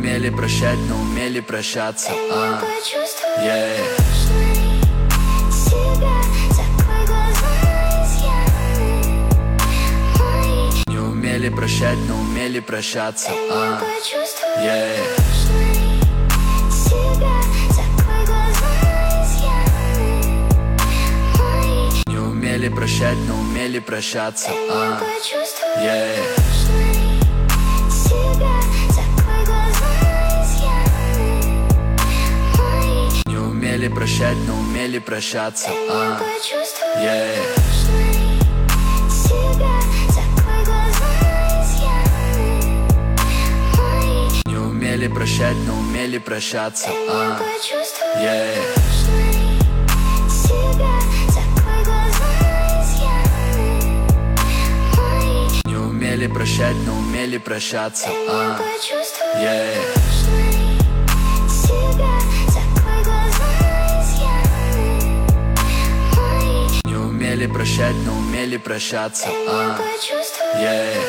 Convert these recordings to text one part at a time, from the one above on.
умели прощать, но умели прощаться. Yeah. Не умели прощать, но умели прощаться. Yeah. Не умели прощать, но умели прощаться. Yeah. Не умели прощать, но умели прощаться. Yeah. Не умели прощать, но умели прощаться. Yeah. Не умели прощать, но умели прощаться. Yeah. Не умели прощать, но умели прощаться. Yeah.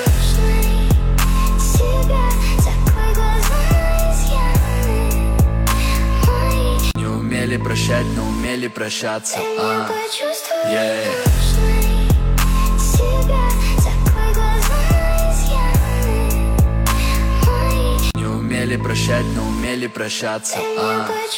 Не умели прощать, но умели прощаться. Yeah. Не умели прощать, но умели прощаться.